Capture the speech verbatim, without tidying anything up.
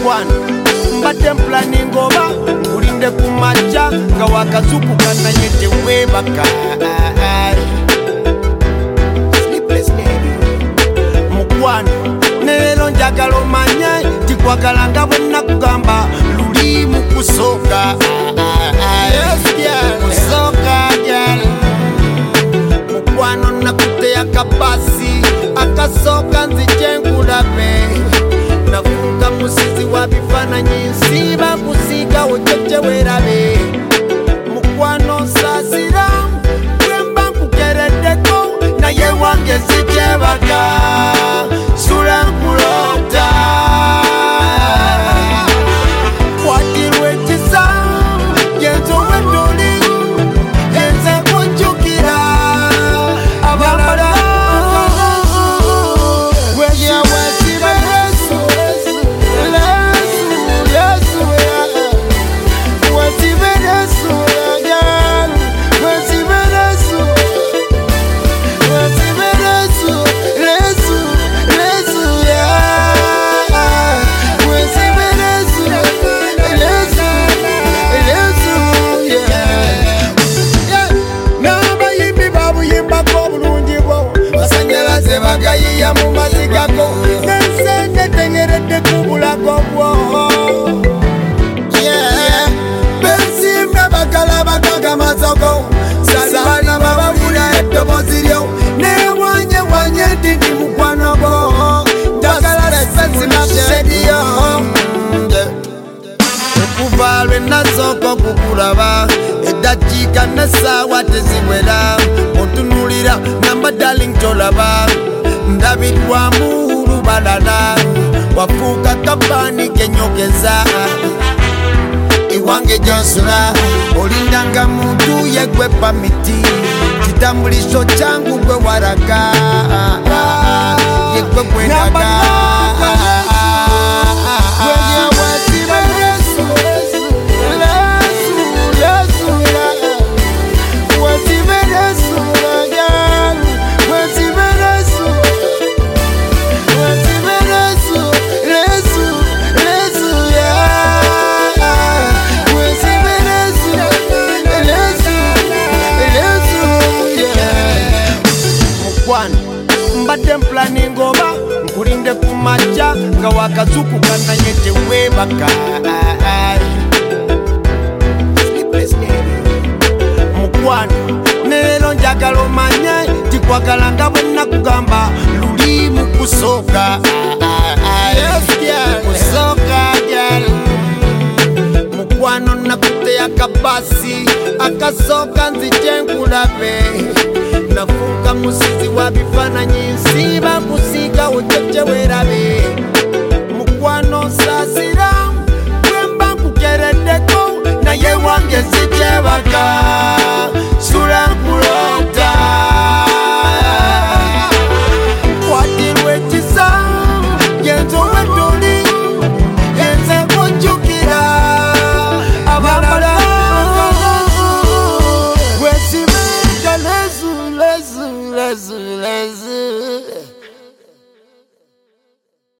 mukwano mbadde mplaningoba ulinde kumacha nga wakazukuka naye tewebaka mukwano nero njagala omanye tikwagala nga bwenna kugamba luli mukusooka kusooka gyal mukwano nakutte akabasi akasooka nzije nkulabe nafuuka musizi wa bifaananyi nsiiba kusiiga ojjojje weerabe mukwano nsaasira bwemba nkukereddeko naye wange sikyebaka sula nkulota kwatirwa ekisa yenzowe dduli yenze kunjukira abalala bagayiya mu mazigako nensenge tengeredde kubulako bwo bensimbe bagala bakaga masoko salibana bababula eddobozi lyo newanye wanye didi mukwano gwo njagala lesesimasediyo okuva lwe nasooka okukulaba eddakiika n'essaawa teziwera otunulira namba darling tolaba ndabirwamu lubalala wafuuka kabani kenyogeza iwange gyonsula olindanga muntu yegwepa miti kitambuliso kyangu gwe waraga yegwe gwendaga mbadde mplaningoba nkulinde kumacha nga wakazukuka naye tewebaka mukwano nero njagala omanye tikwagala nga bwenna kugamba luli mukusooka kusooka gyal mukwano nakutte akabasi akasooka nzije nkulabe nafuuka musizi wa bifaananyi nsiiba kusiiga ojjojje weerabe mukwano nsaasira